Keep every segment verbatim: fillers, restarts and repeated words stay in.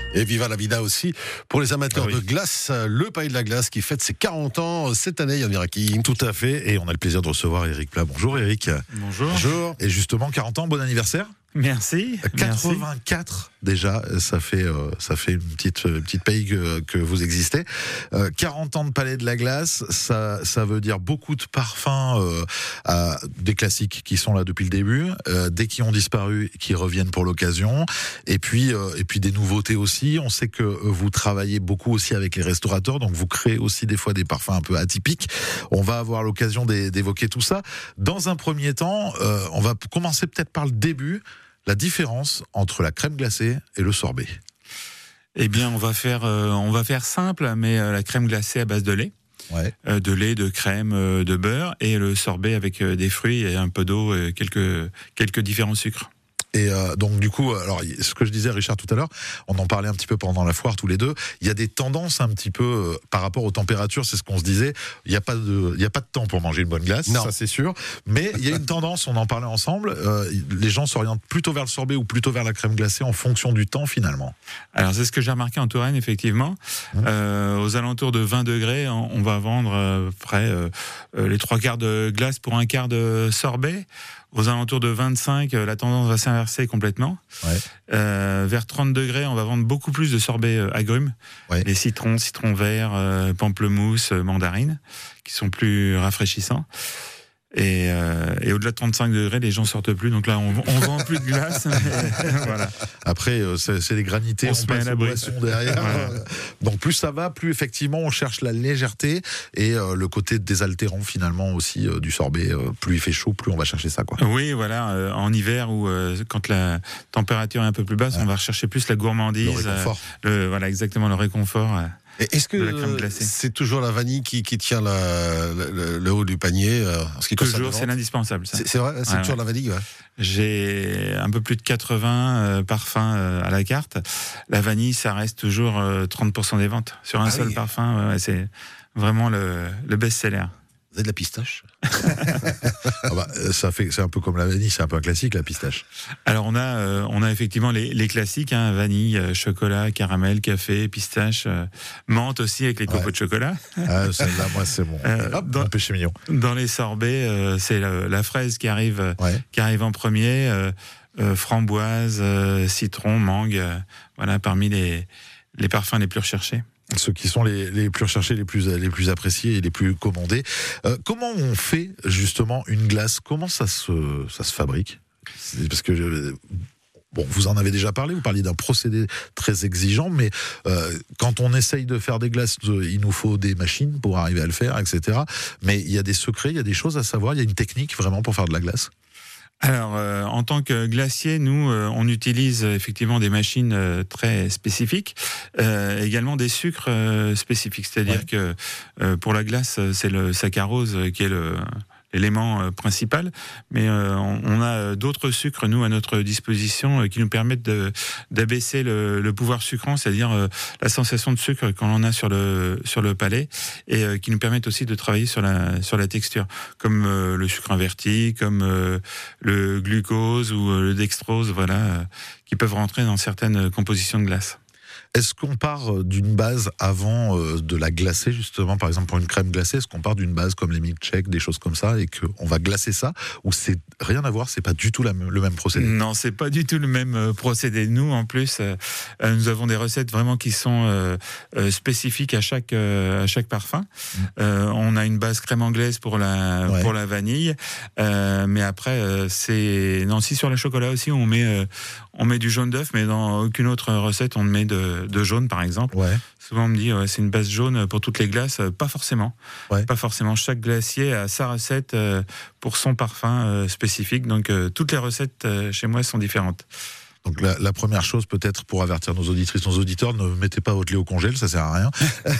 Et viva la vida aussi pour les amateurs Ah oui. de glace, le Palais de la Glace qui fête ses quarante ans cette année, Yann Iraki. Tout à fait, et on a le plaisir de recevoir Eric Plat. Bonjour Eric. Bonjour. Bonjour. Et justement, quarante ans, bon anniversaire. Merci. quatre-vingt-quatre déjà, ça fait euh, ça fait une petite une petite paye que, que vous existez. Euh, quarante ans de Palais de la Glace, ça ça veut dire beaucoup de parfums, euh, à, des classiques qui sont là depuis le début, euh, des qui ont disparu, qui reviennent pour l'occasion, et puis euh, et puis des nouveautés aussi. On sait que vous travaillez beaucoup aussi avec les restaurateurs, donc vous créez aussi des fois des parfums un peu atypiques. On va avoir l'occasion d'é- d'évoquer tout ça. Dans un premier temps, euh, on va commencer peut-être par le début. La différence entre la crème glacée et le sorbet. Eh bien, on va faire, euh, on va faire simple, mais euh, la crème glacée à base de lait, Ouais. euh, de lait, de crème, euh, de beurre, et le sorbet avec euh, des fruits et un peu d'eau, et quelques quelques différents sucres. Et euh, donc du coup, alors ce que je disais Richard tout à l'heure, on en parlait un petit peu pendant la foire tous les deux. Il y a des tendances un petit peu euh, par rapport aux températures, c'est ce qu'on se disait. Il n'y a pas de, il y a pas de temps pour manger une bonne glace, Non. ça c'est sûr. Mais il y a une tendance, on en parlait ensemble. Euh, les gens s'orientent plutôt vers le sorbet ou plutôt vers la crème glacée en fonction du temps finalement. Alors, c'est ce que j'ai remarqué en Touraine, effectivement. Mmh. Euh, aux alentours de vingt degrés, on, on va vendre euh, près euh, euh, les trois quarts de glace pour un quart de sorbet. Aux alentours de vingt-cinq, euh, la tendance va s'inverser complètement. Ouais. Euh, vers trente degrés, on va vendre beaucoup plus de sorbets euh, agrumes. Ouais. Les citrons, citrons verts, euh, pamplemousse, euh, mandarines, qui sont plus rafraîchissants. Et, euh, et au-delà de trente-cinq degrés, les gens sortent plus. Donc là, on, on vend plus de glace. Mais voilà. Après, euh, c'est, c'est les granités, On on, se met passe à aux l'abri. boissons derrière. Voilà. Donc plus ça va, plus effectivement on cherche la légèreté et euh, le côté désaltérant finalement aussi euh, du sorbet. Euh, plus il fait chaud, plus on va chercher ça, quoi. Oui, voilà. Euh, en hiver ou euh, quand la température est un peu plus basse, Ouais. on va rechercher plus la gourmandise. Le réconfort. euh, le, voilà, exactement, le réconfort. euh. Et est-ce que De la crème euh, glacée. c'est toujours la vanille qui, qui tient la, le, le haut du panier euh, en ce qui concerne Toujours, la c'est vente l'indispensable. Ça. C'est c'est vrai, c'est Ouais, toujours ouais. la vanille, ouais. J'ai un peu plus de quatre-vingts euh, parfums euh, à la carte. La vanille, ça reste toujours euh, trente pour cent des ventes sur un Ah seul oui. parfum. Ouais, c'est vraiment le, le best-seller. Vous avez de la pistache? Ah bah, euh, ça fait, c'est un peu comme la vanille, c'est un peu un classique la pistache. Alors on a, euh, on a effectivement les, les classiques, hein, vanille, euh, chocolat, caramel, café, pistache, euh, menthe aussi avec les copeaux Ouais. de chocolat. Ah, celle-là, moi c'est mon, Euh, hop, dans- mon péché mignon. Dans les sorbets, euh, c'est la, la fraise qui arrive, euh, Ouais. qui arrive en premier, euh, euh, framboise, euh, citron, mangue, euh, voilà parmi les, les parfums les plus recherchés. Ceux qui sont les, les plus recherchés, les plus, les plus appréciés et les plus commandés. Euh, comment on fait justement une glace? Comment ça se, ça se fabrique? C'est parce que euh, bon, vous en avez déjà parlé. Vous parliez d'un procédé très exigeant, mais euh, quand on essaye de faire des glaces, euh, il nous faut des machines pour arriver à le faire, et cetera. Mais il y a des secrets, il y a des choses à savoir. Il y a une technique vraiment pour faire de la glace. Alors, euh, en tant que glacier, nous, euh, on utilise euh, effectivement des machines euh, très spécifiques, euh, également des sucres euh, spécifiques. C'est-à-dire Ouais. que euh, pour la glace, euh, c'est le saccharose euh, qui est le l'élément euh, principal, mais euh, on, on a euh, d'autres sucres, nous, à notre disposition, euh, qui nous permettent de, d'abaisser le, le pouvoir sucrant, c'est-à-dire euh, la sensation de sucre qu'on en a sur le, sur le palais, et euh, qui nous permettent aussi de travailler sur la, sur la texture, comme euh, le sucre inverti, comme euh, le glucose ou euh, le dextrose, voilà, euh, qui peuvent rentrer dans certaines compositions de glace. Est-ce qu'on part d'une base avant euh, de la glacer, justement, par exemple pour une crème glacée? Est-ce qu'on part d'une base comme les milkshakes, des choses comme ça, et qu'on va glacer ça? Ou c'est rien à voir, c'est pas du tout la, le même procédé? Non, c'est pas du tout le même euh, procédé. Nous, en plus, euh, euh, nous avons des recettes vraiment qui sont euh, euh, spécifiques à chaque euh, à chaque parfum. Mmh. Euh, on a une base crème anglaise pour la Ouais. pour la vanille, euh, mais après euh, c'est non si sur le chocolat aussi on met euh, on met du jaune d'œuf, mais dans aucune autre recette on met de de jaune par exemple. Ouais. Souvent on me dit ouais, c'est une base jaune pour toutes les glaces, pas forcément. Ouais. Pas forcément. Chaque glacier a sa recette euh, pour son parfum euh, spécifique. Donc euh, toutes les recettes euh, chez moi sont différentes. Donc la, la première chose peut-être pour avertir nos auditrices, nos auditeurs, ne mettez pas votre lait au congèle, ça sert à rien.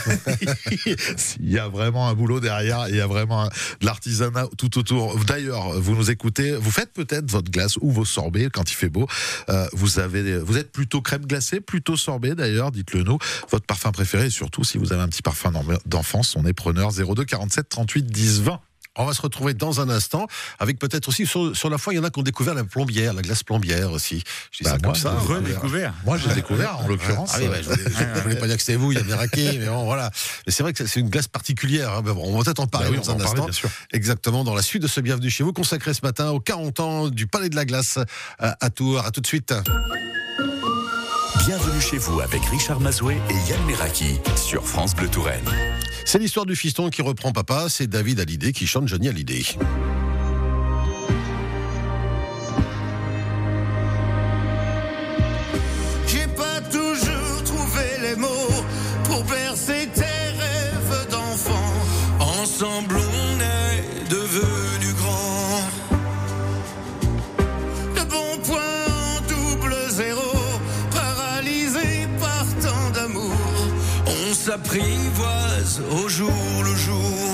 Il y a vraiment un boulot derrière, il y a vraiment un, de l'artisanat tout autour. D'ailleurs, vous nous écoutez, vous faites peut-être votre glace ou vos sorbets quand il fait beau. Euh, vous avez, vous êtes plutôt crème glacée, plutôt sorbet d'ailleurs, dites-le nous. Votre parfum préféré, et surtout si vous avez un petit parfum d'enfance, on est preneur. Zéro deux quarante-sept trente-huit dix vingt. On va se retrouver dans un instant avec peut-être aussi sur, sur la foi, il y en a qui ont découvert la plombière, la glace plombière aussi. Je dis bah ça moi, comme ça. Redécouvert. Moi, j'ai découvert en l'occurrence. Ah oui, ouais, je ne voulais pas dire que c'était vous, il y a des raquets, mais bon, voilà. Mais c'est vrai que c'est une glace particulière. Hein. Bon, on va peut-être en parler bah oui, dans on un va en instant. parler, bien sûr. Exactement, dans la suite de ce Bienvenue chez vous, consacré ce matin aux quarante ans du Palais de la Glace à Tours. À tout de suite. Bienvenue chez vous avec Richard Mazoué et Yann Meraki sur France Bleu Touraine. C'est l'histoire du fiston qui reprend papa, c'est David Hallyday qui chante Johnny Hallyday. J'ai pas toujours trouvé les mots pour bercer tes rêves d'enfant. Ensemble on est devenus grands. Le bon point en double zéro, paralysé par tant d'amour. On s'apprivoise au jour le jour.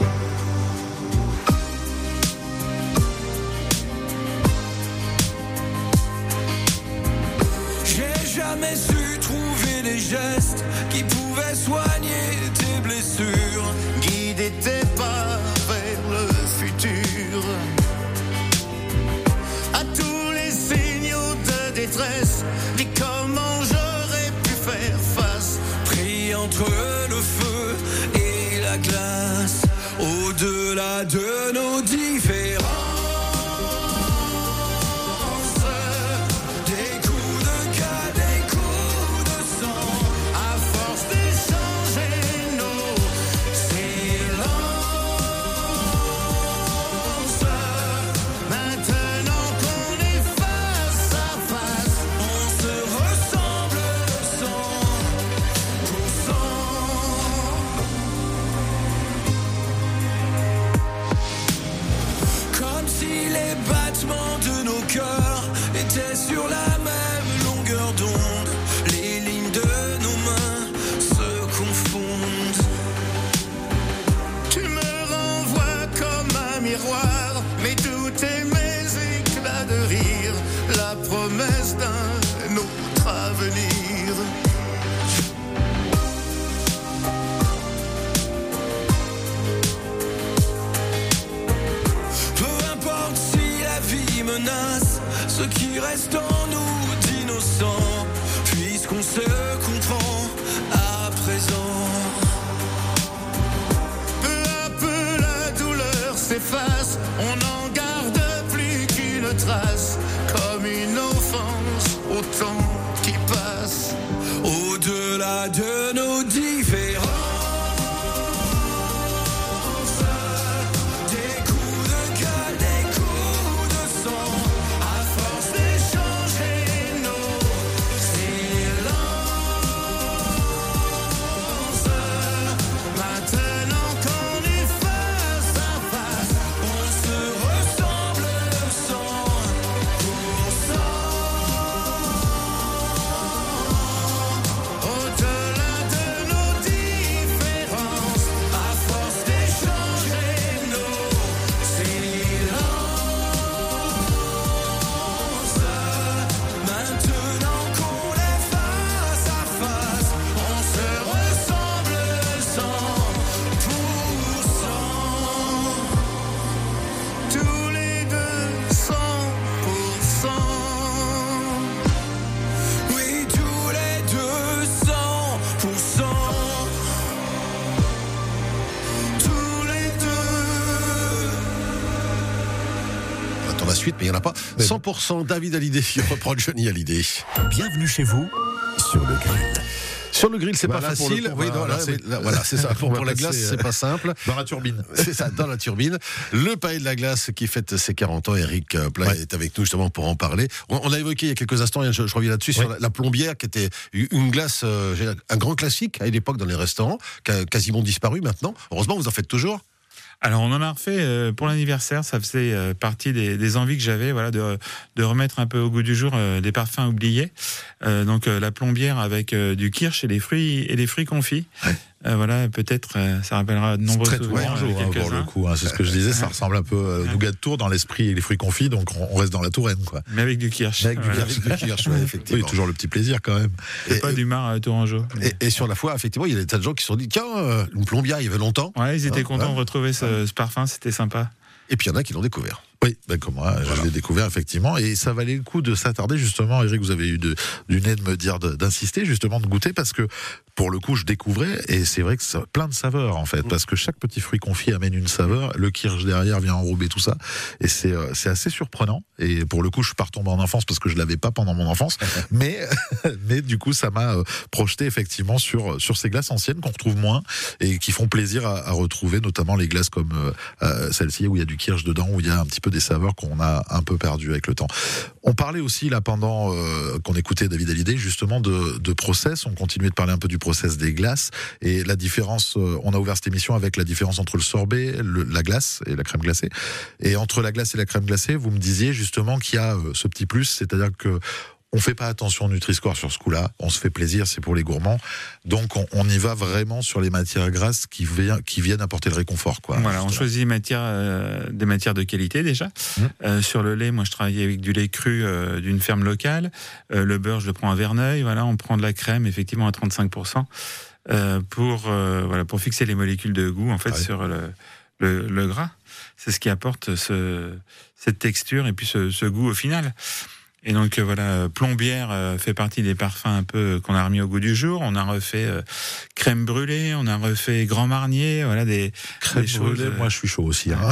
J'ai jamais su trouver les gestes qui pouvaient soigner tes blessures, guider tes pas vers le futur. À tous les signaux de détresse, dis comment j'aurais pu faire face. Pris entre le feu et la glace, au-delà de nos différences. Des coups de cœur, des coups de sang, à force d'échanger nos silences. Maintenant qu'on est face à face, on se ressemble cent pour cent. Comme si les battements de nos cœurs étaient sur la même longueur d'onde. Les lignes de nos mains se confondent. Tu me renvoies comme un miroir, mes doutes et mes éclats de rire, la promesse d'un autre avenir. Peu importe si la vie menace ce qui reste en nous d'innocent, puisqu'on se comprend à présent. Peu à peu la douleur s'efface, on n'en garde plus qu'une trace, comme une offense au temps qui passe. Au-delà de nos différences, des coups de gueule, des coups de sang, à force d'échanger nos silences. Maintenant qu'on est face à face, on se ressemble cent pour cent. Au-delà de nos différences, à force d'échanger nos silences. Maintenant qu'on est face à face, on se ressemble cent pour cent. Tous les deux cent pour cent. Oui, tous les deux cent pour cent. Tous les deux. On attend la suite, mais il n'y en a pas. cent pour cent David Hallyday qui reprend Johnny Hallyday. Bienvenue chez vous sur le grill. Sur le grill, c'est Bah pas là, pour le facile. coup, Oui, on va non, là, verser. oui, là, voilà, c'est ça. Pour, On va pour la passer, glace, euh, c'est pas simple. Dans la turbine. C'est ça, dans la turbine. Le Palais de la Glace qui fête ses quarante ans, Eric Plat Ouais. est avec nous justement pour en parler. On, on a évoqué il y a quelques instants, je, je reviens là-dessus, sur Ouais. la, la plombière qui était une glace, euh, un grand classique à l'époque dans les restaurants, qui a quasiment disparu maintenant. Heureusement, vous en faites toujours. Alors on en a refait euh, pour l'anniversaire, ça faisait euh, partie des, des envies que j'avais, voilà, de, de remettre un peu au goût du jour euh, des parfums oubliés. Euh, donc euh, la plombière avec euh, du kirsch et des fruits et des fruits confits. Ouais. Euh, voilà, peut-être euh, ça rappellera de nombreux Très souvenirs. tourangeau, euh, hein, pour quelques-uns. le coup. Hein, c'est ce que je disais, ça ressemble un peu euh, au nougat de Tours dans l'esprit et les fruits confits, donc on, on reste dans la Touraine, quoi. Mais avec du kirsch. Avec du Voilà. Avec du kirsch, ouais, Oui, effectivement. toujours le petit plaisir quand même. Et Et- pas du mar à Tourangeau. Et, et sur la foi, effectivement, il y a des tas de gens qui se sont dit, tiens, euh, une plombière, il y avait longtemps. Ouais, ils étaient Ah, contents ouais. de retrouver ça. ce, ce parfum, c'était sympa. Et puis il y en a qui l'ont découvert. Oui, ben comme moi, voilà. Je l'ai découvert effectivement, et ça valait le coup de s'attarder justement. Eric, vous avez eu de, du nez de me dire de, d'insister justement, de goûter, parce que pour le coup, je découvrais, et c'est vrai que c'est plein de saveurs en fait, mmh. parce que chaque petit fruit confit amène une saveur. Le kirsch derrière vient enrober tout ça, et c'est euh, c'est assez surprenant. Et pour le coup, je suis pas retombé en enfance parce que je l'avais pas pendant mon enfance, mais mais du coup, ça m'a euh, projeté effectivement sur sur ces glaces anciennes qu'on retrouve moins et qui font plaisir à, à retrouver, notamment les glaces comme euh, euh, celle-ci où il y a du kirsch dedans, où il y a un petit peu des saveurs qu'on a un peu perdues avec le temps. On parlait aussi là pendant euh, qu'on écoutait David Hallyday justement de, de process. On continuait de parler un peu du process des glaces et la différence. Euh, on a ouvert cette émission avec la différence entre le sorbet, le, la glace et la crème glacée. Et entre la glace et la crème glacée, vous me disiez justement qu'il y a euh, ce petit plus, c'est-à-dire que on fait pas attention au Nutri-Score sur ce coup-là, on se fait plaisir, c'est pour les gourmands. Donc on, on y va vraiment sur les matières grasses qui, vient, qui viennent apporter le réconfort, quoi. Voilà, on choisit des matières, euh, des matières de qualité déjà. Mmh. Euh, sur le lait, moi je travaille avec du lait cru euh, d'une ferme locale. Euh, le beurre, je le prends à Verneuil. Voilà, on prend de la crème effectivement à trente-cinq pour cent euh, pour euh, voilà pour fixer les molécules de goût en fait ouais. sur le, le, le gras. C'est ce qui apporte ce, cette texture et puis ce, ce goût au final. Et donc euh, voilà, Plombière euh, fait partie des parfums un peu euh, qu'on a remis au goût du jour. On a refait euh, Crème Brûlée, on a refait Grand Marnier, voilà des, crème des brûlée, choses. Euh, moi je suis chaud aussi. Hein.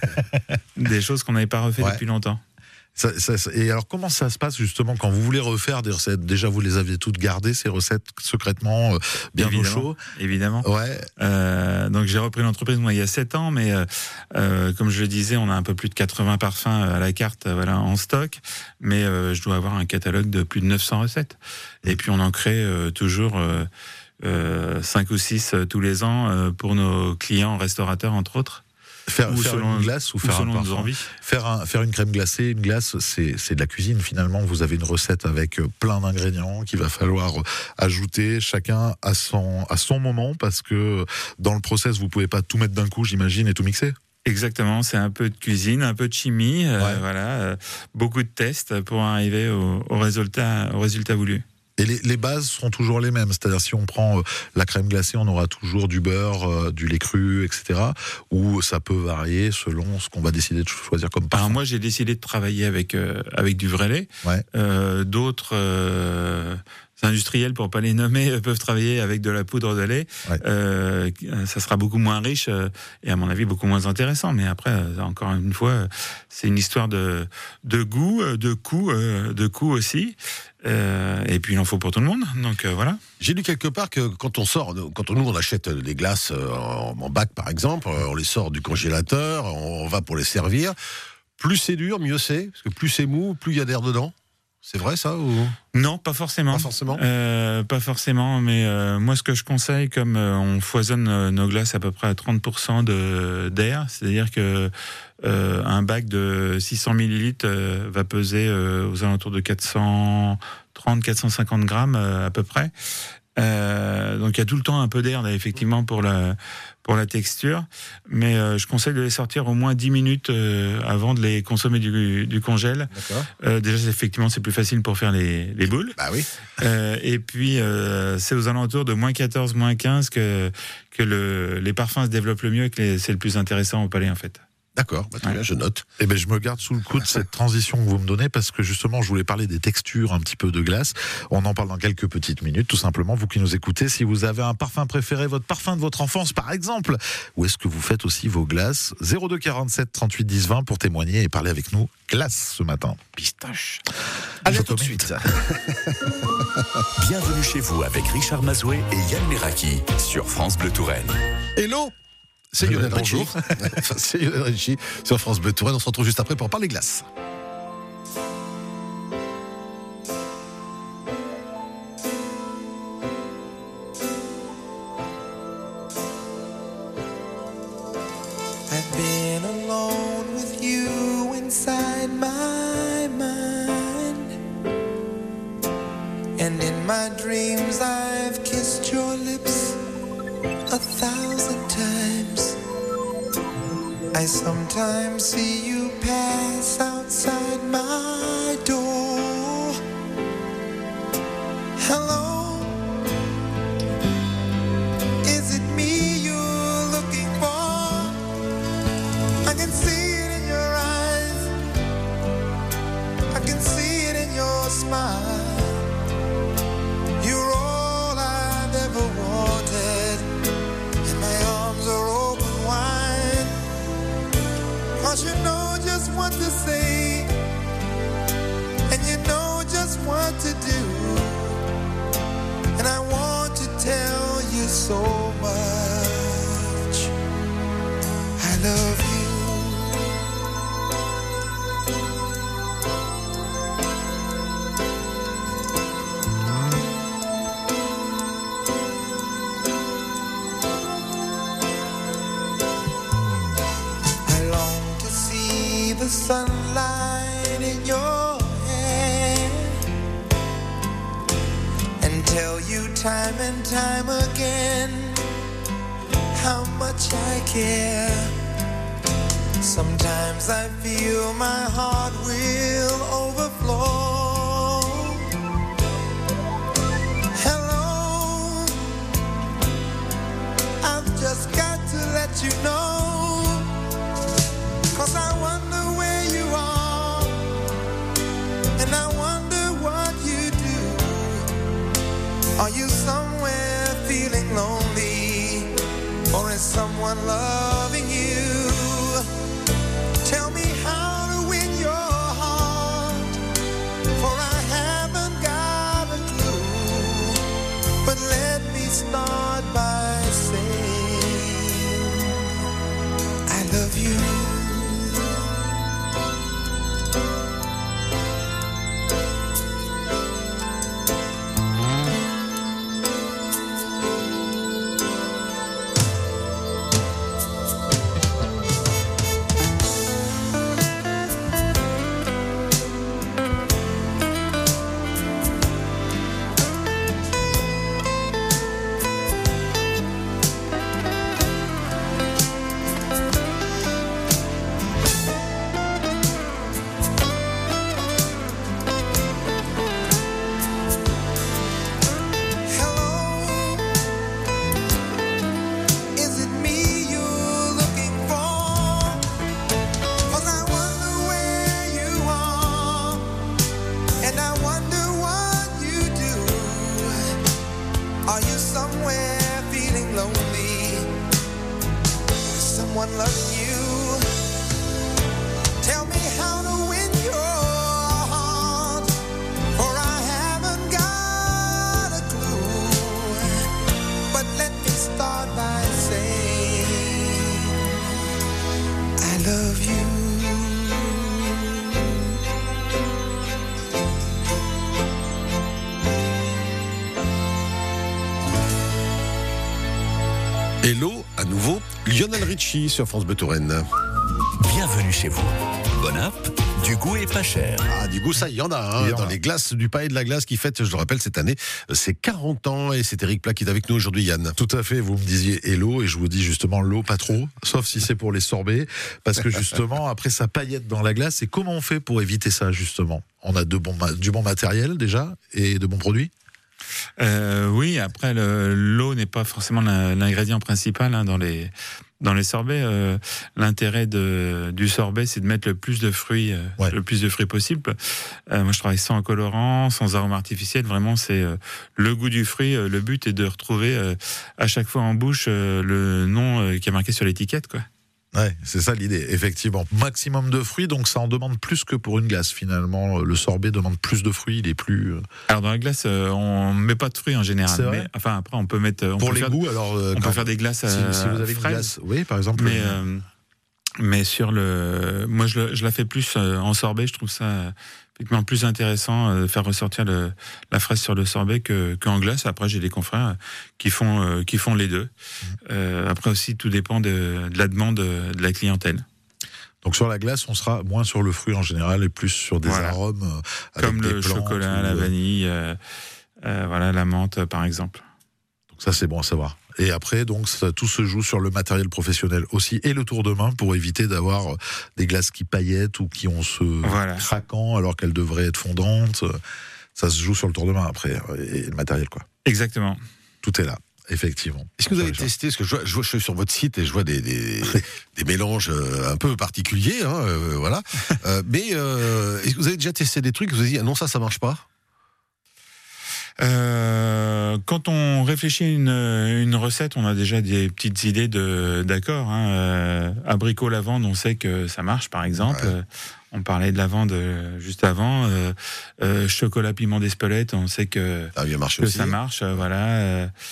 des choses qu'on n'avait pas refait ouais. depuis longtemps. Ça, ça, ça, et alors comment ça se passe justement quand vous voulez refaire des recettes? Déjà vous les aviez toutes gardées ces recettes secrètement, euh, bien au chaud. Évidemment. Ouais. Euh, donc j'ai repris l'entreprise moi il y a sept ans, mais euh, euh, comme je le disais, on a un peu plus de quatre-vingts parfums à la carte, euh, voilà, en stock. Mais euh, je dois avoir un catalogue de plus de neuf cents recettes. Et puis on en crée euh, toujours euh, euh, cinq ou six euh, tous les ans euh, pour nos clients restaurateurs entre autres. Faire, ou faire selon, une glace ou, ou faire un parfum. Envies. Faire, un, faire une crème glacée, une glace, c'est, c'est de la cuisine finalement. Vous avez une recette avec plein d'ingrédients qu'il va falloir ajouter, chacun à son, à son moment, parce que dans le process, vous pouvez pas tout mettre d'un coup, j'imagine, et tout mixer. Exactement, c'est un peu de cuisine, un peu de chimie, euh, ouais. voilà, euh, beaucoup de tests pour arriver au, au résultat, au résultat voulu. Et les, les bases seront toujours les mêmes, c'est-à-dire si on prend euh, la crème glacée, on aura toujours du beurre, euh, du lait cru, et cetera. Ou ça peut varier selon ce qu'on va décider de choisir comme parfum. Alors moi, j'ai décidé de travailler avec euh, avec du vrai lait. Ouais. Euh, d'autres euh, industriels, pour pas les nommer, peuvent travailler avec de la poudre de lait. Ouais. Euh, ça sera beaucoup moins riche euh, et à mon avis beaucoup moins intéressant. Mais après, euh, encore une fois, c'est une histoire de de goût, de coût, euh, de coût aussi. Euh, et puis il en faut pour tout le monde, donc euh, voilà. J'ai lu quelque part que quand on sort, quand nous on achète des glaces en, en bac par exemple, on les sort du congélateur, on va pour les servir. Plus c'est dur, mieux c'est, parce que plus c'est mou, plus il y a d'air dedans. C'est vrai ça ou... Non, pas forcément. Pas forcément. Euh, pas forcément, mais euh, moi ce que je conseille, comme euh, on foisonne euh, nos glaces à peu près à trente pour cent de d'air, c'est-à-dire que euh, un bac de six cents millilitres euh, va peser euh, aux alentours de quatre cent trente à quatre cent cinquante grammes euh, à peu près. Euh, donc il y a tout le temps un peu d'air là, effectivement pour la pour la texture, mais euh, je conseille de les sortir au moins dix minutes euh, avant de les consommer du, du congèle. Euh, déjà effectivement c'est plus facile pour faire les, les boules. Bah oui. Euh, et puis euh, c'est aux alentours de moins quatorze, moins quinze que que le, les parfums se développent le mieux et que les, c'est le plus intéressant au palais en fait. D'accord, bah, très ouais. bien, je note. Eh ben, je me garde sous le coude cette transition que vous me donnez parce que justement, je voulais parler des textures un petit peu de glace. On en parle dans quelques petites minutes, tout simplement. Vous qui nous écoutez, si vous avez un parfum préféré, votre parfum de votre enfance, par exemple, ou est-ce que vous faites aussi vos glaces? zéro deux quarante-sept trente-huit dix vingt pour témoigner et parler avec nous glace ce matin. Pistache. Allez, tout de suite. Bienvenue chez vous avec Richard Mazoué et Yann Meraki sur France Bleu Touraine. Hello. C'est Lionel Richie. C'est Lionel Richie sur France Bleu Touraine. On se retrouve juste après pour parler glace. I've been alone with you inside my mind, and in my dreams I've kissed your lips a thousand times. I sometimes see you pass outside my door. Hello, is it me you're looking for? so much. I love you. The sunlight in your hair and tell you time and time again how much I care. Sometimes I feel my heart will overflow. Hello, I've just got to let you know, 'cause I wonder and I wonder what you do. Are you somewhere feeling lonely, or is someone loving you? Tell me how to win your heart, for I haven't got a clue. But let me start by saying I love you. Hello, à nouveau, Lionel Richie sur France Bleu Touraine. Bienvenue chez vous. Bonne app, du goût et pas cher. Ah, du goût, ça, il y en a, hein, dans les glaces du Palais de la Glace qui fête, je le rappelle, cette année, c'est quarante ans, et c'est Eric Plat qui est avec nous aujourd'hui, Yann. Tout à fait, vous me disiez hello, et je vous dis justement l'eau pas trop, sauf si c'est pour les sorbets, parce que justement, après ça paillette dans la glace, et comment on fait pour éviter ça, justement? On a de bons, du bon matériel, déjà, et de bons produits? Euh, oui, après le, l'eau n'est pas forcément l'ingrédient principal hein, dans les dans les sorbets. Euh, l'intérêt de, du sorbet, c'est de mettre le plus de fruits, euh, ouais. le plus de fruits possible. Euh, moi, je travaille sans colorant, sans arôme artificiel. Vraiment, c'est euh, le goût du fruit. Euh, le but est de retrouver euh, à chaque fois en bouche euh, le nom euh, qui est marqué sur l'étiquette, quoi. Ouais, c'est ça l'idée, effectivement. Maximum de fruits, donc ça en demande plus que pour une glace, finalement. Le sorbet demande plus de fruits, il est plus... Alors dans la glace, euh, on met pas de fruits en général. C'est vrai. Mais, enfin, après, on peut mettre... On pour peut les faire, goûts, alors... Euh, on peut faire des glaces à si, si vous avez fraises, une glace, oui, par exemple... Mais, euh, mais sur le... Moi, je, je la fais plus en sorbet, je trouve ça... effectivement plus intéressant de faire ressortir le, la fraise sur le sorbet que, qu'en glace. Après, j'ai des confrères qui font, euh, qui font les deux. Mmh. Euh, après aussi, tout dépend de, de la demande de la clientèle. Donc sur la glace, on sera moins sur le fruit en général et plus sur des voilà. arômes euh, avec comme des le plantes, chocolat, ou... la vanille, euh, euh, voilà, la menthe par exemple. Donc ça, c'est bon à savoir. Et après, donc, ça, tout se joue sur le matériel professionnel aussi et le tour de main pour éviter d'avoir des glaces qui paillettent ou qui ont ce voilà. craquant alors qu'elles devraient être fondantes. Ça se joue sur le tour de main après et le matériel, quoi. Exactement. Tout est là. Effectivement. Est-ce que vous avez testé, parce que je vois, je vois, je suis sur votre site et je vois des, des, des mélanges un peu particuliers, hein, euh, voilà. euh, mais euh, est-ce que vous avez déjà testé des trucs, vous avez dit, ah non, ça, ça marche pas? Euh, quand on réfléchit à une, une recette, on a déjà des petites idées de, d'accord. Hein. Euh, abricot lavande, on sait que ça marche, par exemple. Ouais. Euh, on parlait de lavande juste avant. Euh, euh, chocolat piment d'Espelette, on sait que, ah, bien marche que aussi. ça marche. Euh, voilà. Euh,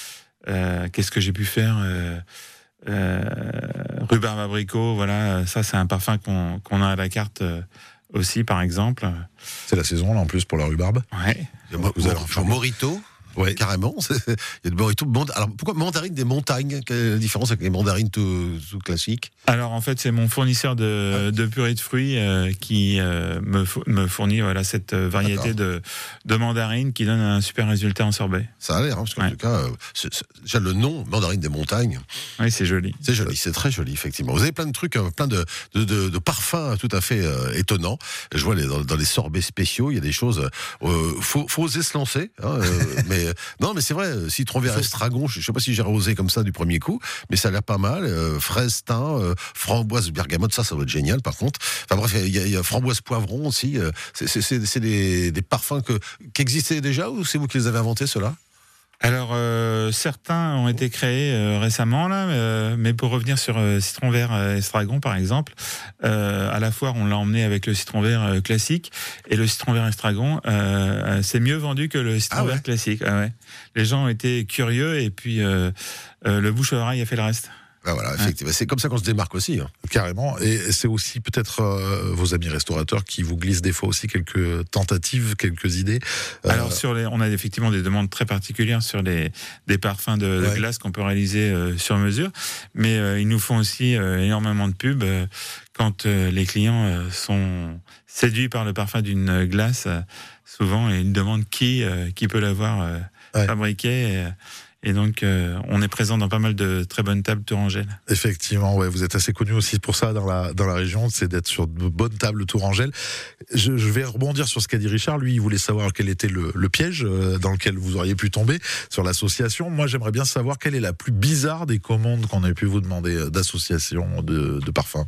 euh, qu'est-ce que j'ai pu faire euh, euh, rhubarbe abricot, voilà, ça c'est un parfum qu'on, qu'on a à la carte euh, aussi, par exemple. C'est la saison là en plus pour la rhubarbe. Ouais. Vous avez un Morito. Ouais, carrément. Il y a de Morito. Alors pourquoi mandarine des montagnes? Quelle est la différence avec les mandarines tout, tout classiques? Alors en fait, c'est mon fournisseur de, de purée de fruits euh, qui euh, me, me fournit voilà cette variété de, de mandarines qui donne un super résultat en sorbet. Ça a l'air, hein, parce qu'en ouais. tout cas, euh, c'est, c'est, déjà le nom mandarine des montagnes. Oui, c'est joli. C'est joli, c'est très joli effectivement. Vous avez plein de trucs, euh, plein de, de, de, de parfums tout à fait euh, étonnants. Je vois les, dans, dans les sorbets spéciaux, il y a des choses. Euh, faut, faut oser se lancer. Hein, euh, mais non, mais c'est vrai. Citron vert estragon, je, je sais pas si j'ai osé comme ça du premier coup, mais ça a l'air pas mal. Euh, fraise thym. Euh, framboise bergamote, ça, ça va être génial par contre. Enfin bref, il y, y a framboise poivron aussi. C'est, c'est, c'est, c'est des, des parfums que, qui existaient déjà ou c'est vous qui les avez inventés, ceux-là? Alors, euh, certains ont été créés euh, récemment, là, euh, mais pour revenir sur euh, citron vert euh, estragon, par exemple, euh, à la foire, on l'a emmené avec le citron vert euh, classique, et le citron vert estragon, euh, c'est mieux vendu que le citron ah ouais. vert classique. Ah ouais. Les gens ont été curieux, et puis euh, euh, le bouche à oreille a fait le reste. Ah voilà, effectivement. Ouais. C'est comme ça qu'on se démarque aussi. Hein. Carrément. Et c'est aussi peut-être euh, vos amis restaurateurs qui vous glissent des fois aussi quelques tentatives, quelques idées. Euh... Alors, sur les, on a effectivement des demandes très particulières sur les, des parfums de, de ouais. glace qu'on peut réaliser euh, sur mesure. Mais euh, ils nous font aussi euh, énormément de pubs euh, quand euh, les clients euh, sont séduits par le parfum d'une glace. Euh, souvent, et ils demandent qui, euh, qui peut l'avoir euh, ouais. fabriqué. Et, Et donc, euh, on est présent dans pas mal de très bonnes tables tourangelles. Effectivement, ouais, vous êtes assez connu aussi pour ça dans la dans la région, c'est d'être sur de bonnes tables tourangelles. Je, je vais rebondir sur ce qu'a dit Richard. Lui, il voulait savoir quel était le, le piège dans lequel vous auriez pu tomber sur l'association. Moi, j'aimerais bien savoir quelle est la plus bizarre des commandes qu'on ait pu vous demander d'association de, de parfums.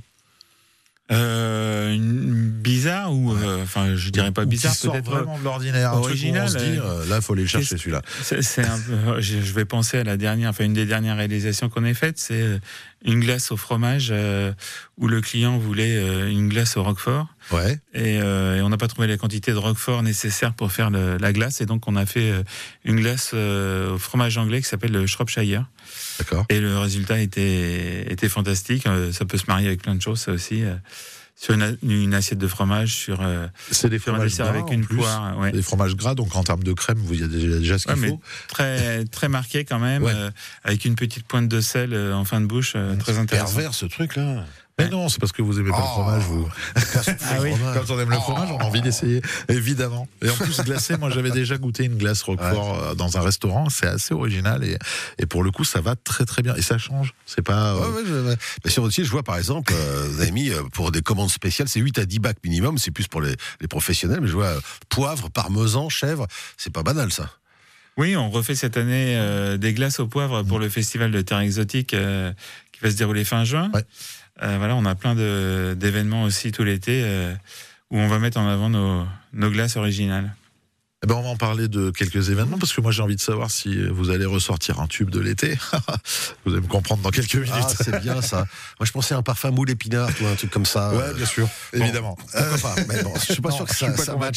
Euh, une bizarre ou euh, enfin je dirais pas bizarre, qui peut-être sort vraiment de l'ordinaire, un original. Truc où on se dit, euh, là, faut aller le chercher celui-là. C'est, c'est un peu, je vais penser à la dernière, enfin une des dernières réalisations qu'on ait faites, c'est une glace au fromage euh, où le client voulait euh, une glace au roquefort. Ouais. Et, euh, et on n'a pas trouvé la quantité de roquefort nécessaire pour faire le, la glace, et donc on a fait euh, une glace euh, au fromage anglais qui s'appelle le Shropshire. D'accord. Et le résultat était était fantastique. Euh, ça peut se marier avec plein de choses, ça aussi. Euh, sur une, une assiette de fromage, sur euh, c'est des fromages gras avec une plus, poire, ouais. Des fromages gras, donc en termes de crème, vous il y a déjà, déjà ce qu'il ouais, faut. Très très marqué quand même, ouais. euh, avec une petite pointe de sel euh, en fin de bouche, euh, très intéressant. Pervers ce truc là. Mais non, c'est parce que vous aimez pas oh. le fromage, vous. Ah oui. Quand on aime le fromage, on a envie d'essayer, évidemment. Et en plus, glacé, moi j'avais déjà goûté une glace Roquefort ouais. dans un restaurant, c'est assez original et, et pour le coup, ça va très très bien. Et ça change, c'est pas... Euh... Ouais, ouais, je... Mais sur votre site, je vois par exemple, euh, vous avez mis euh, pour des commandes spéciales, c'est huit à dix bacs minimum, c'est plus pour les, les professionnels, mais je vois euh, poivre, parmesan, chèvre, c'est pas banal ça. Oui, on refait cette année euh, des glaces au poivre pour le festival de terre exotique euh, qui va se dérouler fin juin. Ouais. Euh, voilà, on a plein de, d'événements aussi tout l'été euh, où on va mettre en avant nos, nos glaces originales. Eh ben on va en parler de quelques événements parce que moi j'ai envie de savoir si vous allez ressortir un tube de l'été. Vous allez me comprendre dans quelques minutes. Ah, c'est bien ça. Moi je pensais à un parfum moule épinard ou un truc comme ça. Ouais, bien sûr, bon, évidemment. Pourquoi pas. Mais bon, je suis pas non, sûr que ça, ça match.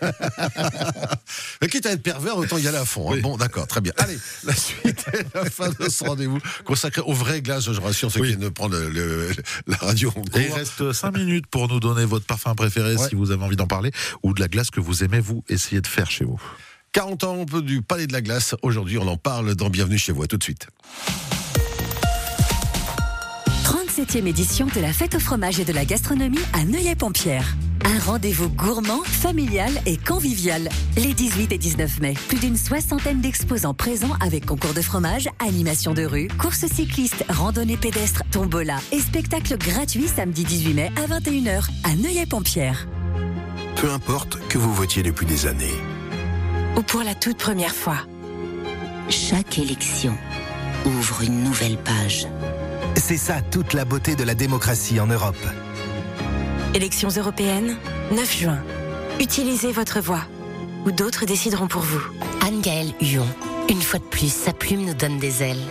Mais quitte à être pervers, autant y aller à fond. Hein. Oui. Bon, d'accord, très bien. Allez, la suite et la fin de ce rendez-vous consacré aux vraies glaces. Je rassure ceux oui. qui ne prennent le, le, la radio. Et il reste cinq minutes pour nous donner votre parfum préféré ouais. si vous avez envie d'en parler ou de la glace que vous aimez vous essayer de faire chez vous. quarante ans du Palais de la Glace. Aujourd'hui, on en parle dans Bienvenue chez vous. À tout de suite. trente-septième édition de la fête au fromage et de la gastronomie à Neuilly-Pont-Pierre. Un rendez-vous gourmand, familial et convivial. Les dix-huit et dix-neuf mai, plus d'une soixantaine d'exposants présents avec concours de fromage, animation de rue, courses cyclistes, randonnées pédestres, tombola et spectacles gratuits samedi dix-huit mai à vingt et une heures à Neuilly-Pont-Pierre. Peu importe que vous votiez depuis des années. Ou pour la toute première fois. Chaque élection ouvre une nouvelle page. C'est ça toute la beauté de la démocratie en Europe. Élections européennes, neuf juin. Utilisez votre voix, ou d'autres décideront pour vous. Anne-Gaëlle Huon. Une fois de plus, sa plume nous donne des ailes.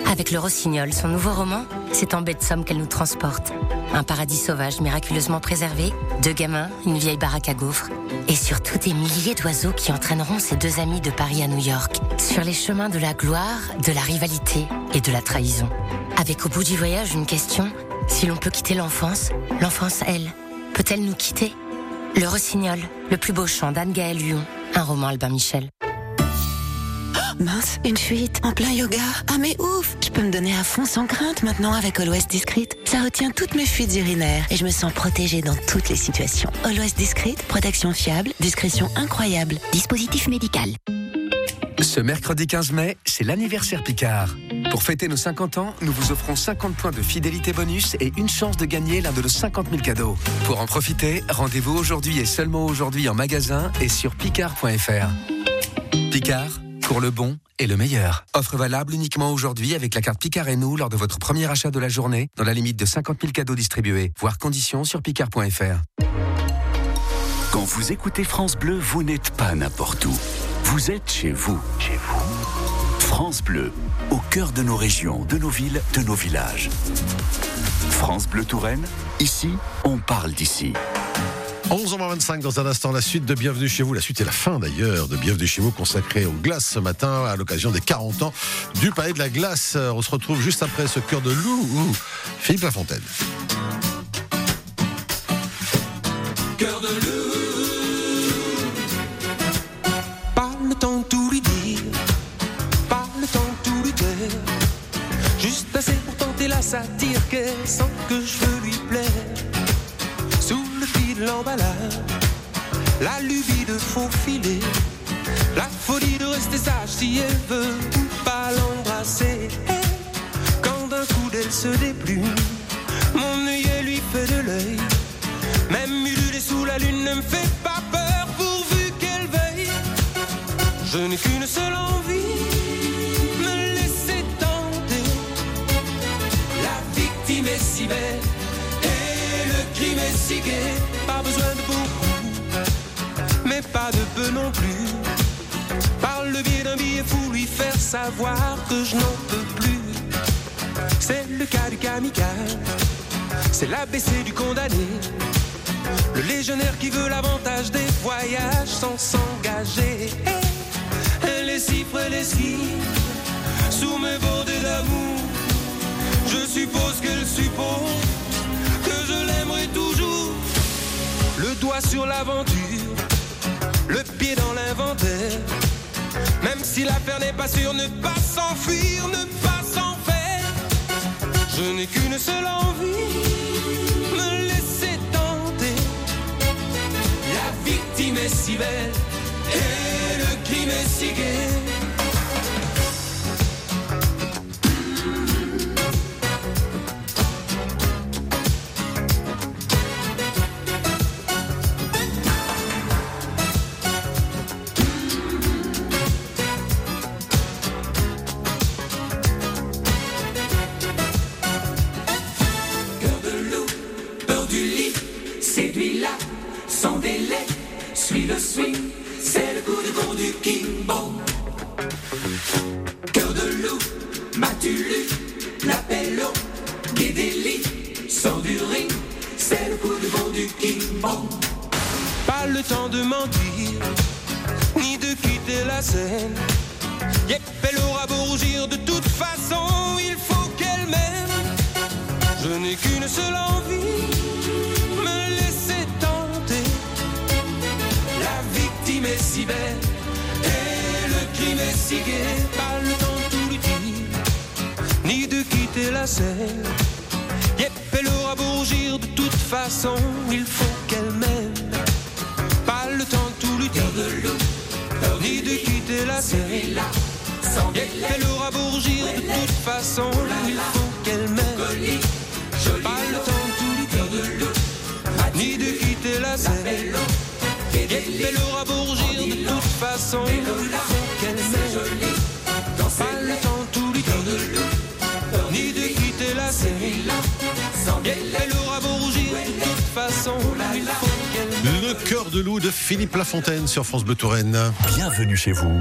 Avec le Rossignol, son nouveau roman, c'est en baie de Somme qu'elle nous transporte. Un paradis sauvage miraculeusement préservé, deux gamins, une vieille baraque à gaufres, et surtout des milliers d'oiseaux qui entraîneront ces deux amis de Paris à New York sur les chemins de la gloire, de la rivalité et de la trahison. Avec au bout du voyage une question, si l'on peut quitter l'enfance, l'enfance, elle, peut-elle nous quitter ? Le Rossignol, le plus beau chant d'Anne-Gaëlle Huon, un roman Albin Michel. Mince, une fuite, en plein yoga. Ah mais ouf, je peux me donner à fond sans crainte maintenant avec Always Discreet. Ça retient toutes mes fuites urinaires et je me sens protégée dans toutes les situations. Always Discreet, protection fiable, discrétion incroyable. Dispositif médical. Ce mercredi quinze mai, c'est l'anniversaire Picard. Pour fêter nos cinquante ans, nous vous offrons cinquante points de fidélité bonus et une chance de gagner l'un de nos cinquante mille cadeaux. Pour en profiter, rendez-vous aujourd'hui et seulement aujourd'hui en magasin et sur picard point f r. Picard, pour le bon et le meilleur. Offre valable uniquement aujourd'hui avec la carte Picard et nous lors de votre premier achat de la journée, dans la limite de cinquante mille cadeaux distribués. Voir conditions sur picard point f r. Quand vous écoutez France Bleu, vous n'êtes pas n'importe où. Vous êtes chez vous. Chez vous. France Bleu, au cœur de nos régions, de nos villes, de nos villages. France Bleu Touraine, ici, on parle d'ici. onze heures vingt-cinq dans un instant, la suite de Bienvenue chez vous, la suite et la fin d'ailleurs de Bienvenue chez vous consacrée aux glaces ce matin à l'occasion des quarante ans du Palais de la Glace. On se retrouve juste après ce cœur de loup, ouh, Philippe Lafontaine. Cœur de loup, pas le temps de tout lui dire, pas le temps de tout lui dire, juste assez pour tenter la satire qu'elle sent que je veux lui plaire. Sous le fil de l'emballage, la lubie de faufiler, la folie de rester sage si elle veut pas l'embrasser. Quand d'un coup d'elle se déplume, mon œillet lui fait de l'œil. Même ululer sous la lune ne me fait pas peur pourvu qu'elle veille. Je n'ai qu'une seule envie, me laisser tenter. La victime est si belle et le crime est si gai. Pas besoin de beaucoup, mais pas de peu non plus. Par le biais d'un billet fou, lui faire savoir que je n'en peux plus. C'est le cas du kamikaze, c'est l'A B C du condamné. Le légionnaire qui veut l'avantage des voyages sans s'engager. Elle est si près les skis, sous mes bordées d'amour. Je suppose qu'elle suppose que je l'aimerai toujours. Le doigt sur l'aventure, le pied dans l'inventaire. Même si l'affaire n'est pas sûre, ne pas s'enfuir, ne pas s'en faire. Je n'ai qu'une seule envie, me laisser tenter. La victime est si belle et le crime est si gai. Le swing, c'est le coup de con du Kimbo. Cœur de loup, m'as-tu lu l'appello Guédéli, sort du ring, c'est le coup de con du Kimbo. Pas le temps de mentir, ni de quitter la scène. Yep, elle aura beau rougir, de toute façon, il faut qu'elle m'aime. Je n'ai qu'une seule envie, me laisser tenter. La victime est si belle et le crime est si gai. Pas le temps de tout lui dire, ni de quitter la scène. Yep, elle aura beau rougir, de toute façon, il faut qu'elle m'aime. Pas le temps de tout lui dire, ni de quitter la scène. Yep, elle aura beau rougir, de toute façon, il faut qu'elle m'aime. Pas le temps de tout lui dire, ni de quitter la scène. Elle aura beau rougir, de toute façon, il faut qu'elle m'aime. Pas le temps de tout lui dire, ni de quitter la scène. Elle aura beau rougir, de toute façon, il faut qu'elle m'aime. Le cœur de loup de Philippe Lafontaine sur France Bleu Touraine. Bienvenue chez vous.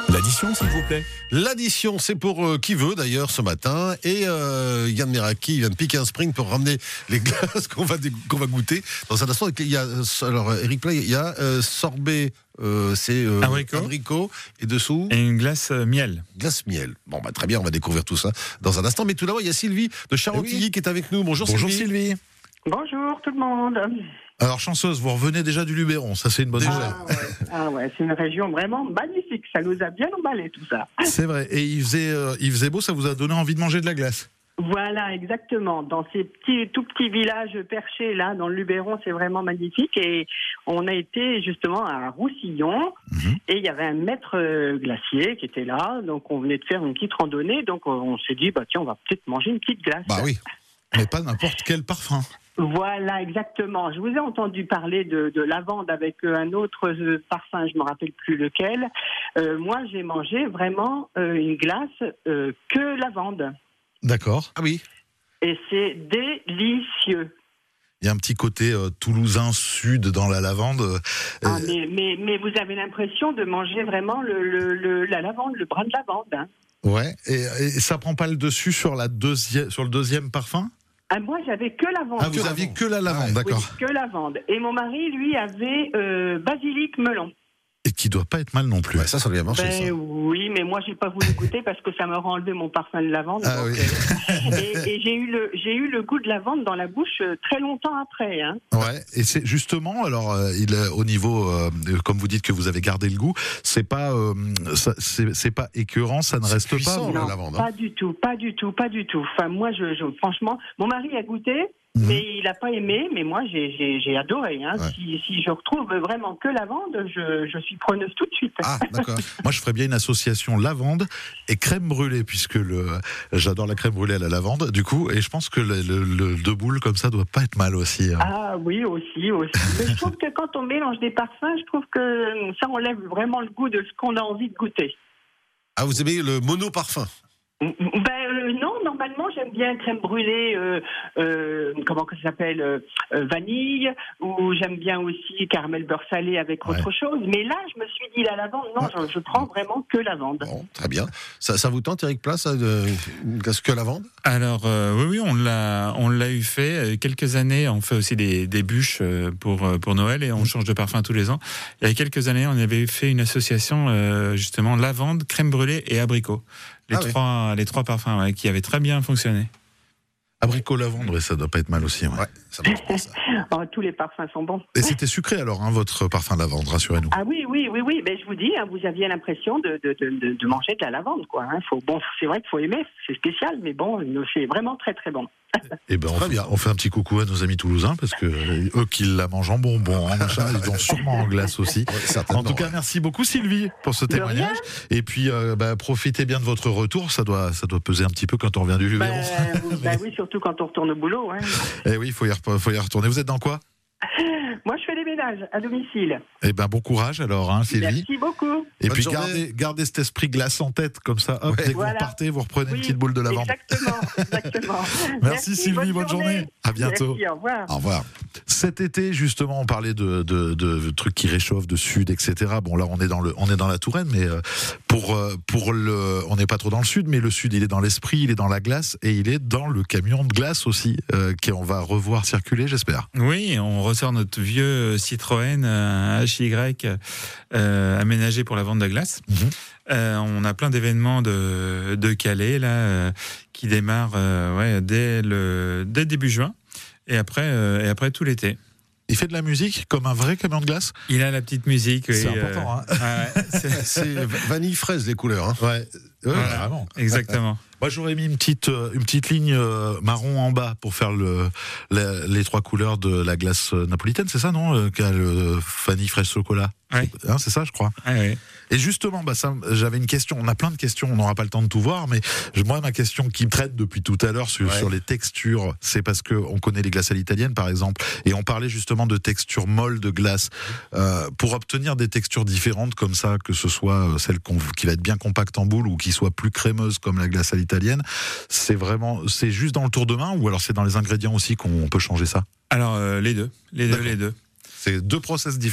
L'addition, s'il vous plaît. L'addition, c'est pour euh, qui veut d'ailleurs ce matin. Et euh, Yann Meraki vient de piquer un sprint pour ramener les glaces qu'on va, dé- qu'on va goûter dans un instant. Il y a, alors, Eric Play, il y a euh, sorbet, euh, c'est euh, Abricot. abricot, et dessous Et une glace euh, miel. glace miel. Bon, bah, très bien, on va découvrir tout ça dans un instant. Mais tout d'abord, il y a Sylvie de Charentilly oui. qui est avec nous. Bonjour, Bonjour Sylvie. Sylvie. Bonjour tout le monde. Alors chanceuse, vous revenez déjà du Luberon, ça c'est une bonne nouvelle. Ah ouais, ah ouais, c'est une région vraiment magnifique, ça nous a bien emballé tout ça. C'est vrai, et il faisait, euh, il faisait beau, ça vous a donné envie de manger de la glace. Voilà, exactement. Dans ces petits, tout petits villages perchés là, dans le Luberon, c'est vraiment magnifique. Et on a été justement à Roussillon, Mhm. et il y avait un maître euh, glacier qui était là, donc on venait de faire une petite randonnée, donc on, on s'est dit bah tiens, on va peut-être manger une petite glace. Bah oui. Mais pas n'importe quel parfum. Voilà, exactement. Je vous ai entendu parler de, de lavande avec euh, un autre euh, parfum, je ne me rappelle plus lequel. Euh, moi, j'ai mangé vraiment euh, une glace euh, que lavande. D'accord. Ah oui. Et c'est délicieux. Il y a un petit côté euh, toulousain sud dans la lavande. euh, Ah, mais, mais, mais vous avez l'impression de manger vraiment le, le, le- la lavande, le brin de lavande. Hein. Ouais. Et, et ça prend pas le dessus sur la deuxième, sur le deuxième parfum. Ah, moi, j'avais que lavande. Ah, vous aviez que la lavande, Ouais. d'accord. Oui, que lavande. Et mon mari, lui, avait euh, basilic melon. Et qui doit pas être mal non plus. Ouais, ça, ça doit bien marcher, Ben ça. oui, mais moi j'ai pas voulu goûter parce que ça m'aurait enlevé mon parfum de lavande. Ah donc, oui. euh, et et j'ai eu le j'ai eu le goût de lavande dans la bouche euh, très longtemps après. Hein. Ouais, et c'est justement, alors, euh, il est au niveau, euh, comme vous dites que vous avez gardé le goût, c'est pas, euh, ça- c'est c'est pas écœurant, ça ne C'est reste puissant, pas. la Non, lavande, hein. pas du tout, pas du tout, pas du tout. Enfin moi je, je franchement, mon mari a goûté. Mhm. Mais il n'a pas aimé, mais moi j'ai, j'ai, j'ai adoré. Hein. Ouais. Si, si je retrouve vraiment que lavande, je, je suis preneuse tout de suite. Ah, d'accord. Moi, je ferais bien une association lavande et crème brûlée, puisque le, j'adore la crème brûlée à la lavande, du coup, et je pense que le, le, le deux boules comme ça doit pas être mal aussi. Hein. Ah oui, aussi, aussi. Mais je trouve que quand on mélange des parfums, je trouve que ça enlève vraiment le goût de ce qu'on a envie de goûter. Ah, vous aimez le mono-parfum? Ben euh, non, normalement j'aime bien crème brûlée, euh, euh, comment que ça s'appelle, euh, euh, vanille, ou j'aime bien aussi caramel beurre salé avec Ouais. autre chose. Mais là, je me suis dit la lavande, non, je, je prends vraiment que lavande. Bon, très bien. Ça, ça vous tente, Eric Place, ça, de, une glace que lavande? Alors euh, oui, oui, on l'a, on l'a eu fait. Euh, Quelques années, on fait aussi des, des bûches euh, pour euh, pour Noël et on change de parfum tous les ans. Il y a quelques années, on avait fait une association euh, justement lavande, crème brûlée et abricot. Les Ah oui. trois, les trois parfums ouais, qui avaient très bien fonctionné. Abricot lavande, ouais, ça doit pas être mal aussi. Ouais. Ouais, ça marche bien, ça. Oh, tous les parfums sont bons. Et c'était sucré alors, hein, votre parfum lavande, rassurez-nous. Ah oui, oui, oui, oui. Ben, je vous dis, hein, vous aviez l'impression de, de, de, de- de manger de la lavande, quoi. Hein. Faut, bon, c'est vrai qu'il faut aimer, c'est spécial, mais bon, c'est vraiment très très bon. Et ben, on Très fait, bien. on fait un petit coucou à nos amis toulousains, parce que euh, eux qui la mangent en bonbons, en machin, ils l'ont sûrement en glace aussi. Ouais, certainement. En tout cas, merci beaucoup Sylvie pour ce De témoignage. Et puis, euh, bah, profitez bien de votre retour. Ça doit, ça doit peser un petit peu quand on revient du Luberon. Ben, vous- ben oui, surtout quand on retourne au boulot. Hein. Eh oui, il faut y, re- faut y retourner. Vous êtes dans quoi? Moi, je fais des ménages à domicile. Eh ben, bon courage alors, hein, Sylvie. Merci beaucoup. Et Bonne puis journée. gardez, gardez cet esprit glace en tête, comme ça, hop, Ouais. dès que Voilà. vous repartez, vous reprenez Oui, une petite boule de lavande. Exactement, exactement. Merci, Sylvie, bonne journée. À bientôt. Merci, au revoir. Au revoir. Cet été, justement, on parlait de, de, de trucs qui réchauffent, de sud, et cetera. Bon, là, on est dans le, on est dans la Touraine, mais euh, pour euh, pour le, on n'est pas trop dans le sud, mais le sud, il est dans l'esprit, il est dans la glace, et il est dans le camion de glace aussi, euh, qu'on va revoir circuler, j'espère. Oui, on ressort notre vieux Citroën euh, H Y euh, aménagé pour la vente de glace. Mhm. Euh, on a plein d'événements de, de Calais là euh, qui démarrent euh, ouais, dès le dès début juin et après euh, et après tout l'été. Il fait de la musique comme un vrai camion de glace. Il a la petite musique. C'est oui, important, hein. ouais, c'est- C'est vanille fraise, les couleurs. Hein. Ouais, ouais, Voilà. vraiment. exactement. Moi, j'aurais mis une petite, euh, une petite ligne euh, marron en bas pour faire le, la- les trois couleurs de la glace euh, napolitaine, c'est ça, non euh, Qu'a le vanille fraise chocolat. Ouais. Hein, c'est ça, je crois. Ah, ouais. Et justement, bah, ça, j'avais une question. On a plein de questions, on n'aura pas le temps de tout voir, mais je- moi, ma question qui me traite depuis tout à l'heure sur, Ouais. sur les textures, c'est parce que on connaît les glaces à l'italienne, par exemple, et on parlait justement de textures molles de glace. Euh, pour obtenir des textures différentes comme ça, que ce soit euh, celle qu'on, qui va être bien compacte en boule ou qui soit plus crémeuse comme la glace à l'italienne, c'est vraiment, c'est juste dans le tour de main ou alors c'est dans les ingrédients aussi qu'on peut changer ça? Alors euh, les deux, les deux, D'accord. les deux. C'est deux process différents.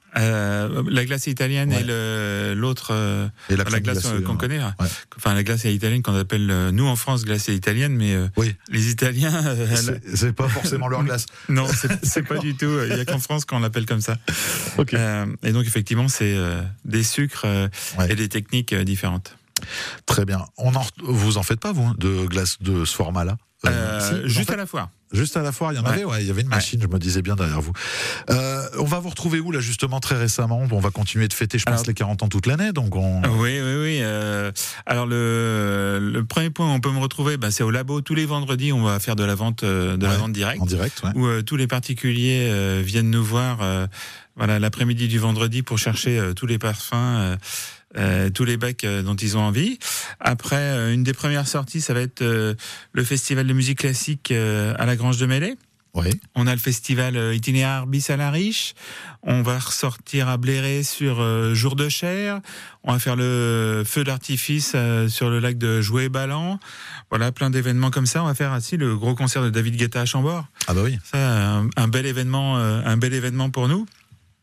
Euh, la glace italienne Ouais. et le, l'autre, euh, Et la la crème glace glacée, euh, qu'on ouais. connaît. là. Ouais. Enfin, la glace italienne qu'on appelle, euh, nous en France, glace italienne, mais euh, Oui. les Italiens. euh, elle- C'est, c'est pas forcément leur glace. Non, c'est, c'est pas du tout. Il y a qu'en France qu'on l'appelle comme ça. Ok. Euh, et donc, effectivement, c'est euh, des sucres euh, Ouais. et des techniques euh, différentes. Très bien. On en, vous en faites pas, vous, de glace de ce format-là? Euh, Euh, si, vous en juste faites à la foire. Juste à la foire, il y en Ouais. avait, ouais, il y avait une machine, je me disais bien derrière vous. Euh, on va vous retrouver où, là, justement, très récemment? On va continuer de fêter, je pense, Alors- les quarante ans toute l'année, donc on... Oui, oui, oui. euh, alors, le, le premier point où on peut me retrouver, bah, c'est au labo. Tous les vendredis, on va faire de la vente, euh, de Ouais, la vente directe. en direct, ouais. Où euh, tous les particuliers euh, viennent nous voir euh, voilà, l'après-midi du vendredi pour chercher euh, tous les parfums, euh, euh, tous les bacs euh, dont ils ont envie. Après, euh, une des premières sorties, ça va être euh, le festival de musique classique euh, à la Grange de Mêlée. Oui. On a le festival euh, itinéraire bis à la Riche. On va ressortir à Bléré sur euh, Jour de Chair. On va faire le feu d'artifice euh, sur le lac de Joué-Ballan. Voilà, plein d'événements comme ça. On va faire aussi le gros concert de David Guetta à Chambord. Ah bah oui. Ça, un, un bel événement, euh, un bel événement pour nous.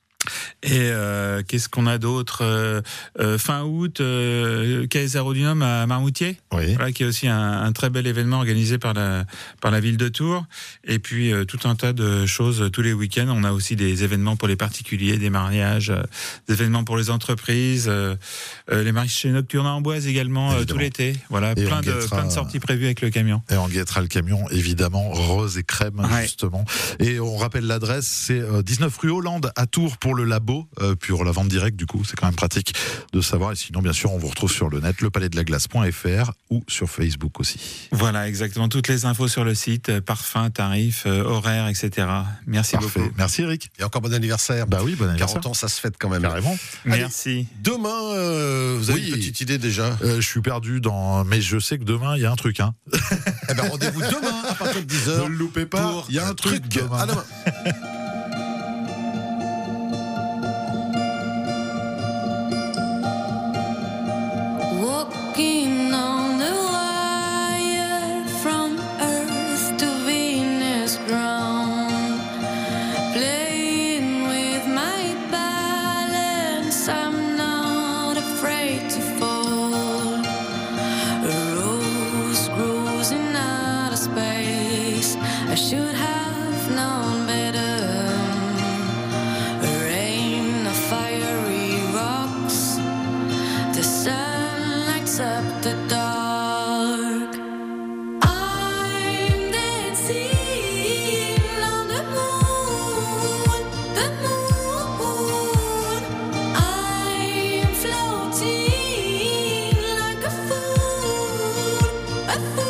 Et euh, qu'est-ce qu'on a d'autre euh, euh, Fin août, euh, Kaiserodinum à Marmoutier, Oui. voilà, qui est aussi un, un très bel événement organisé par la par la ville de Tours. Et puis euh, tout un tas de choses tous les week-ends. On a aussi des événements pour les particuliers, des mariages, euh, des événements pour les entreprises, euh, euh, les marchés nocturnes à Amboise également euh, tout l'été. Voilà, Et plein on de guettera- plein de sorties prévues avec le camion. Et on guettera le camion, évidemment, rose et crème, Ouais. justement. Et on rappelle l'adresse, c'est euh, dix-neuf rue Hollande à Tours pour le labo, euh, pour la vente directe, du coup, c'est quand même pratique de savoir. Et sinon, bien sûr, on vous retrouve sur le net, lepalaisdelaglace point f r ou sur Facebook aussi. Voilà, exactement. Toutes les infos sur le site, euh, parfums, tarifs, euh, horaires, et cetera. Merci Parfait. beaucoup. Merci Eric. Et encore bon anniversaire. Bah oui, bon anniversaire. quarante ans, ça se fête quand même. Carrément. Allez. Merci. Demain, euh, vous avez Oui. une petite idée déjà? Euh, je suis perdu dans, mais je sais que demain il y a un truc, hein. Eh ben, rendez-vous demain à partir de dix heures. Ne le loupez pas. pour Il y a un truc demain. À demain. Walking on the wire from Earth to Venus ground, playing with my balance. I'm not afraid to fall. A rose grows in outer space. I should have known better. A rain of fiery rocks. The sun lights up the dark. I'm dancing on the moon, the moon. I'm floating like a fool, a fool.